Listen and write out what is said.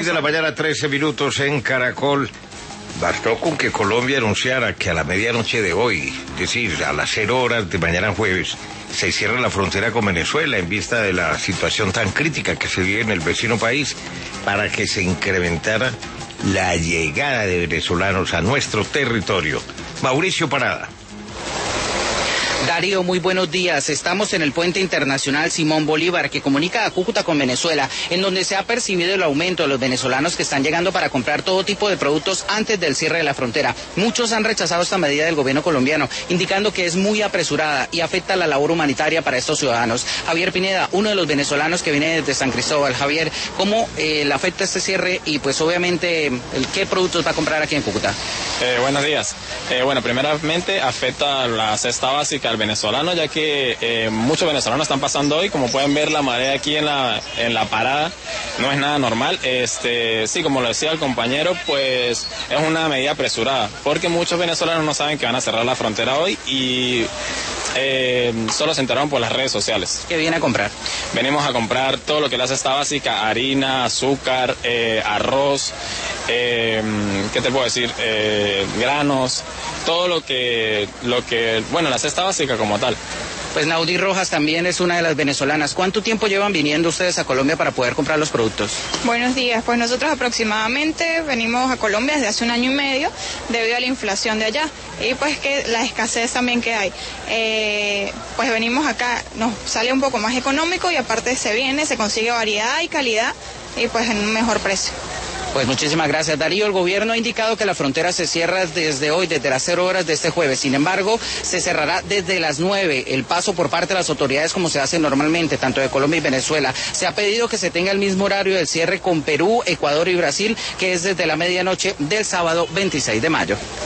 De la mañana, 13 minutos en Caracol. Bastó con que Colombia anunciara que a la medianoche de hoy, es decir, a las 0 horas de mañana jueves, se cierra la frontera con Venezuela en vista de la situación tan crítica que se vive en el vecino país, para que se incrementara la llegada de venezolanos a nuestro territorio. Mauricio Parada. Darío, muy buenos días. Estamos en el puente internacional Simón Bolívar, que comunica a Cúcuta con Venezuela, en donde se ha percibido el aumento de los venezolanos que están llegando para comprar todo tipo de productos antes del cierre de la frontera. Muchos han rechazado esta medida del gobierno colombiano, indicando que es muy apresurada y afecta la labor humanitaria para estos ciudadanos. Javier Pineda, uno de los venezolanos que viene desde San Cristóbal. Javier, ¿cómo le afecta este cierre y pues obviamente qué productos va a comprar aquí en Cúcuta? Buenos días. Bueno, primeramente afecta la cesta básica al venezolano, ya que muchos venezolanos están pasando hoy. Como pueden ver, la marea aquí en la parada no es nada normal. Sí, como lo decía el compañero, pues es una medida apresurada, porque muchos venezolanos no saben que van a cerrar la frontera hoy y solo se enteraron por las redes sociales. ¿Qué viene a comprar? Venimos a comprar todo lo que es la cesta básica: harina, azúcar, arroz, ¿qué te puedo decir? Granos, todo lo que, bueno, la cesta básica como tal. Pues Naudí Rojas también es una de las venezolanas. ¿Cuánto tiempo llevan viniendo ustedes a Colombia para poder comprar los productos? Buenos días, pues nosotros aproximadamente venimos a Colombia desde hace 1 año y medio debido a la inflación de allá y pues que la escasez también que hay. Pues venimos acá, nos sale un poco más económico y aparte se consigue variedad y calidad y pues en un mejor precio. Pues muchísimas gracias, Darío. El gobierno ha indicado que la frontera se cierra desde hoy, desde las 0 horas de este jueves. Sin embargo, se cerrará desde las 9 el paso por parte de las autoridades, como se hace normalmente, tanto de Colombia y Venezuela. Se ha pedido que se tenga el mismo horario del cierre con Perú, Ecuador y Brasil, que es desde la medianoche del sábado 26 de mayo.